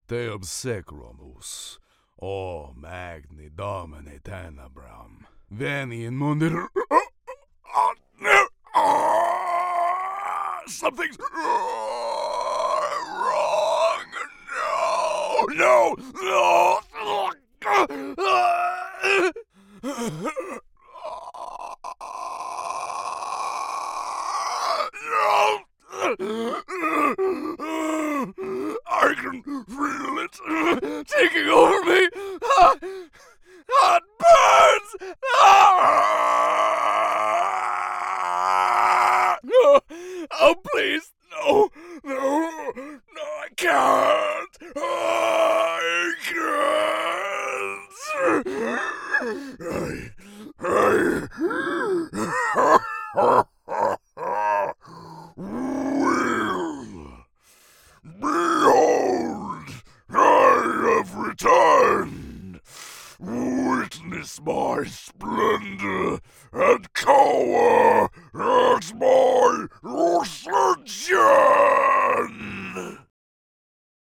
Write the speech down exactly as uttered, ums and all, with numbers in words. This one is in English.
Te obsequamus, o magni domini tenebram, veni in mundi. Something's wrong. No, no, no. I can feel it taking over me. Hot, hot burns. Ah! No. Oh, please, no, no, no, I can't. I can't. Behold, I have returned. Witness my splendor and cower at my